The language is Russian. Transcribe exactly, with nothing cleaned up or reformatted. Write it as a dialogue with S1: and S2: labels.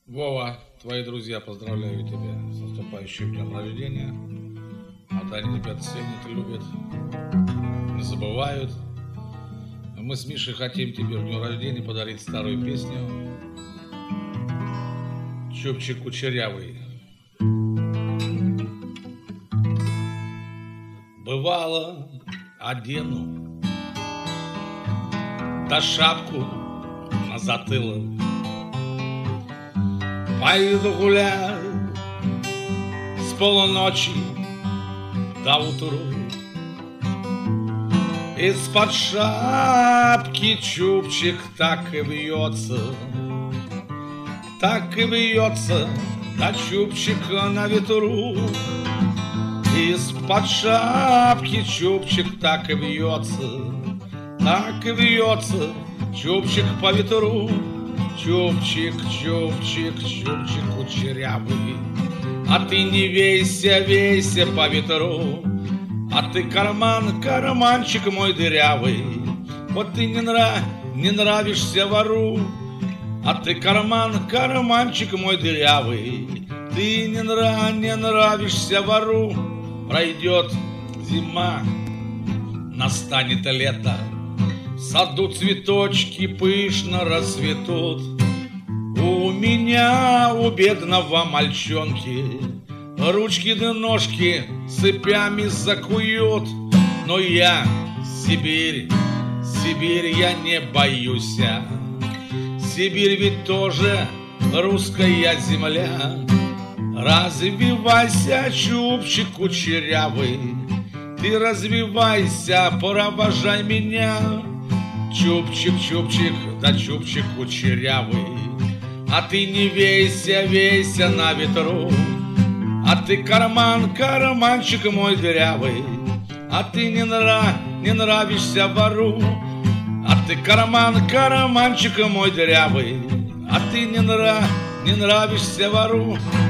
S1: Вова, твои друзья поздравляют тебя с наступающим днем рождения. Вот они тебя ценят, любят, не забывают. Мы с Мишей хотим тебе в днем рождения подарить старую песню «Чубчик кучерявый». Бывало, одену да шапку на затылок, пойду гулять с полуночи до утру. Из-под шапки чубчик так и вьется, так и вьется, да чубчика на ветру. Из-под шапки чубчик так и вьется, так и вьется, чубчик по ветру. Чубчик, чубчик, чубчик кучерявый, а ты не вейся, вейся по ветру. А ты карман, карманчик мой дырявый, вот ты не, нрав, не нравишься вору. А ты карман, карманчик мой дырявый, ты не, нрав, не нравишься вору. Пройдет зима, настанет лето, в саду цветочки пышно расцветут. У меня, у бедного мальчонки, ручки да ножки цепями закуют. Но я Сибирь, Сибирь я не боюсь. Сибирь ведь тоже русская земля. Развивайся, чубчик кучерявый, ты развивайся, провожай меня. Чубчик, чубчик, да чубчик кучерявый, а ты не вейся, вейся на ветру. А ты карман, карманчик мой дырявый, а ты не, нрав, не нравишься вору. А ты карман, карманчик мой дырявый, а ты не, нрав, не нравишься вору.